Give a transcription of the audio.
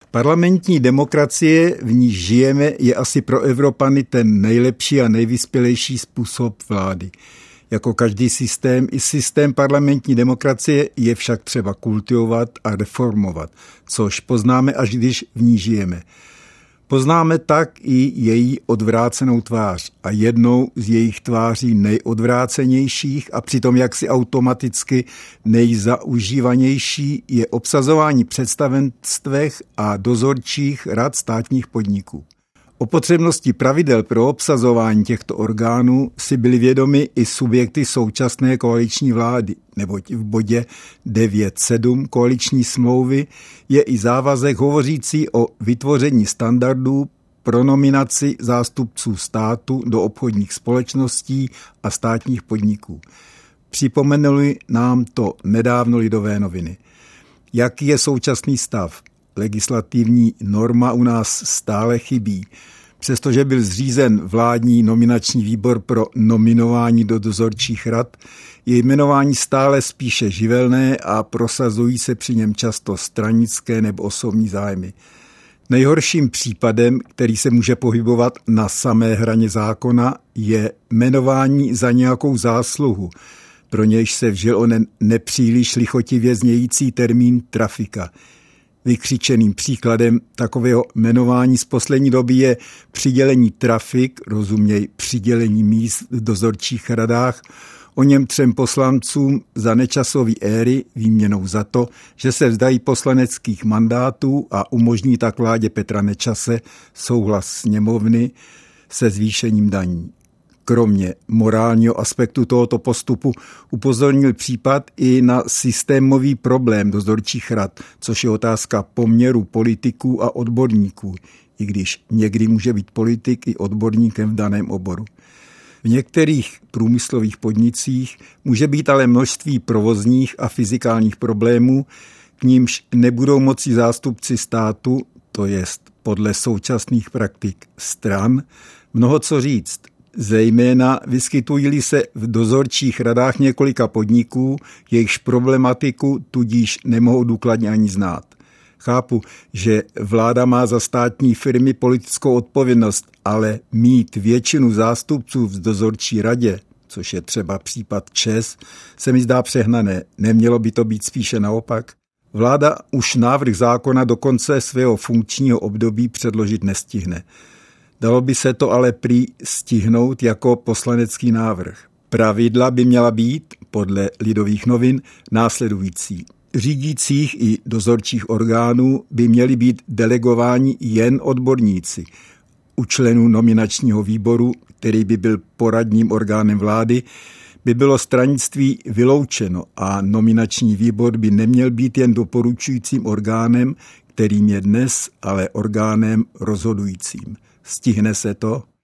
Parlamentní demokracie, v níž žijeme, je asi pro Evropany ten nejlepší a nejvyspělejší způsob vlády. Jako každý systém, i systém parlamentní demokracie je však třeba kultivovat a reformovat, což poznáme, až když v ní žijeme. Poznáme tak i její odvrácenou tvář a jednou z jejich tváří nejodvrácenějších a přitom jaksi automaticky nejzaužívanější je obsazování představenstvech a dozorčích rad státních podniků. O potřebnosti pravidel pro obsazování těchto orgánů si byli vědomi i subjekty současné koaliční vlády, neboť v bodě 9.7 koaliční smlouvy je i závazek hovořící o vytvoření standardů pro nominaci zástupců státu do obchodních společností a státních podniků. Připomenuli nám to nedávno Lidové noviny. Jaký je současný stav? Legislativní norma u nás stále chybí. Přestože byl zřízen vládní nominační výbor pro nominování do dozorčích rad, je jmenování stále spíše živelné a prosazují se při něm často stranické nebo osobní zájmy. Nejhorším případem, který se může pohybovat na samé hraně zákona, je jmenování za nějakou zásluhu, pro nějž se vžil onen nepříliš lichotivě znějící termín trafika. Vykřičeným příkladem takového jmenování z poslední doby je přidělení trafik, rozuměj přidělení míst v dozorčích radách, o něm 3 poslancům za Nečasovy éry výměnou za to, že se vzdají poslaneckých mandátů a umožní tak vládě Petra Nečase souhlas sněmovny se zvýšením daní. Kromě morálního aspektu tohoto postupu upozornil případ i na systémový problém dozorčích rad, což je otázka poměru politiků a odborníků, i když někdy může být politik i odborníkem v daném oboru. V některých průmyslových podnicích může být ale množství provozních a fyzikálních problémů, k nímž nebudou moci zástupci státu, to jest podle současných praktik stran, mnoho co říct. Zejména vyskytují se v dozorčích radách několika podniků, jejichž problematiku tudíž nemohou důkladně ani znát. Chápu, že vláda má za státní firmy politickou odpovědnost, ale mít většinu zástupců v dozorčí radě, což je třeba případ ČEZ, se mi zdá přehnané. Nemělo by to být spíše naopak? Vláda už návrh zákona do konce svého funkčního období předložit nestihne. Dalo by se to ale prý stihnout jako poslanecký návrh. Pravidla by měla být, podle Lidových novin, následující. Řídících i dozorčích orgánů by měli být delegováni jen odborníci. U členů nominačního výboru, který by byl poradním orgánem vlády, by bylo stranictví vyloučeno a nominační výbor by neměl být jen doporučujícím orgánem, kterým je dnes, ale orgánem rozhodujícím. Stihne se to?